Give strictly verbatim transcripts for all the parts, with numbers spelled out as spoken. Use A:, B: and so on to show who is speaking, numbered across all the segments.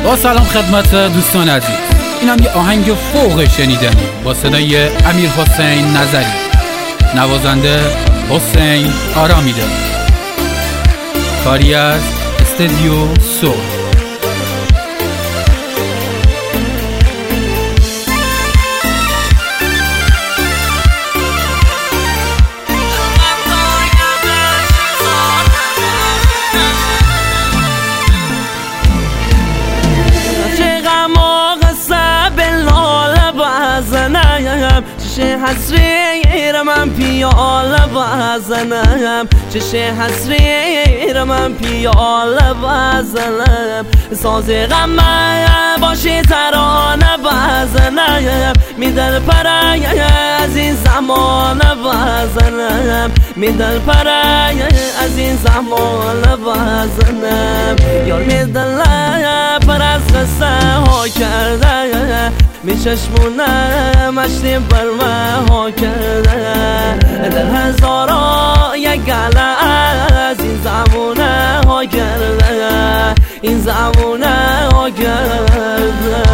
A: با سلام خدمت دوستان عزیز، این هم یه آهنگ فوق شنیدنی با صدای امیر حسین نظری، نوازنده حسین آرامیده، کاری از استودیو سو.
B: چشه حسری من پیاله بزنم، چشه حسری من پیاله بزنم، ساز غم باشه ترانه بزنم، می دل پرای از این زمان بزنم، می دل پرای از این زمان بزنم. یار می دل پر از قصه ها کرده، می چشمونه مشتی بر من ها کرده، در هزارا یک گله از این زمونه ها کرده، این زمونه ها کرده.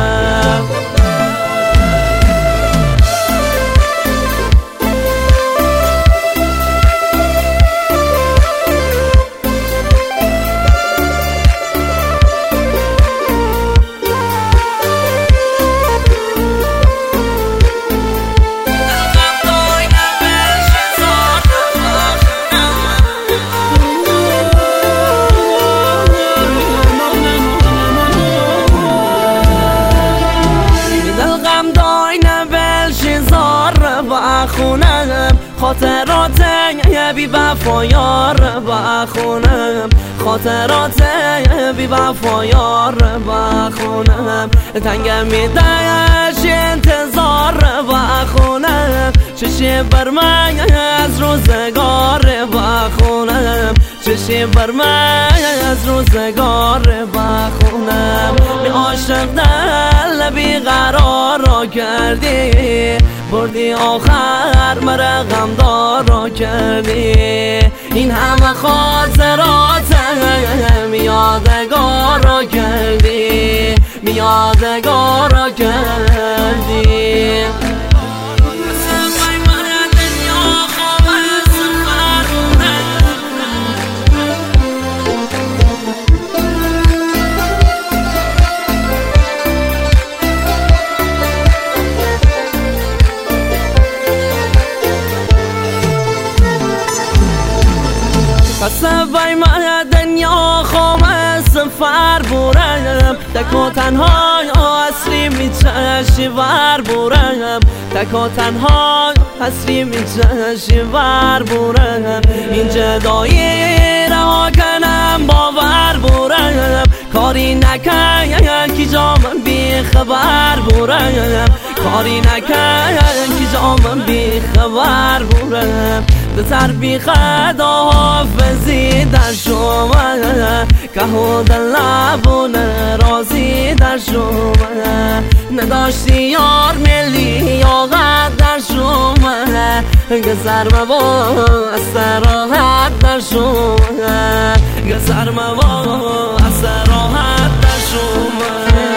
B: بخونم خاطرات بی وفا یار بخونم، خاطرات بی وفا یار بخونم، تنگم میدهش انتظار بخونم، چشم بر من از روزگار بخونم، چشم بر من از روزگار بخونم. می عاشق دل بی قرار را کردی، بردی آخر مرا غمدار را کردی، این همه خاطرات یادگار را کردی، یادگار را کردی. سوای من دنیا خواه سفر بورم، تک و تنها اصلی میچشی ور بورم، تک و تنها اصلی میچشی ور بورم، این جدایی رها کنم باور بورم، کاری نکن کی جا من بی خبر بورم، کاری نکن کی جا من بی خبر بورم. در بی خدا حافظی در شما که دل لبون رازی در شما، نداشتی یار ملی یا غد در شما، گذر مبا از سراحت در شما، گذر مبا از سراحت در شما.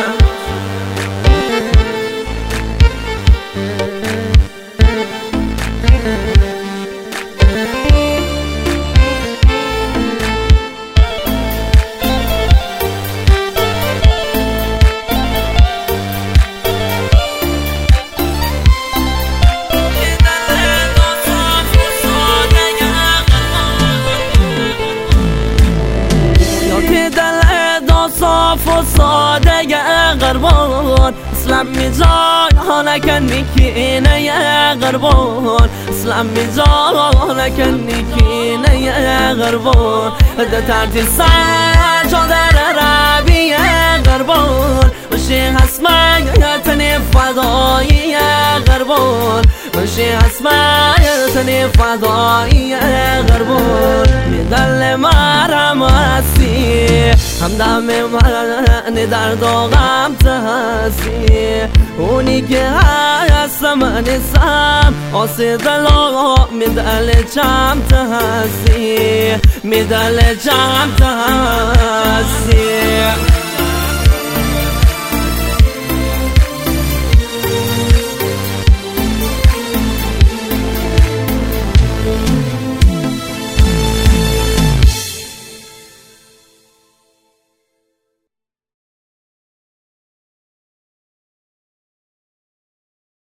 B: صاف و ساده قربان، اسلام میجا نکن میکینه قربان، اسلام میجا نکن میکینه قربان، ده ترتی سر چادر ربی قربان، بشی حسمه تنی فدایی قربان، بشی حسمه تنی فدایی قربان. میدل مرم هستی همدم من درد و غم تحسی، اونی که هست من نیستم آسی دلا میدل چم تحسی، میدل چم تحسی.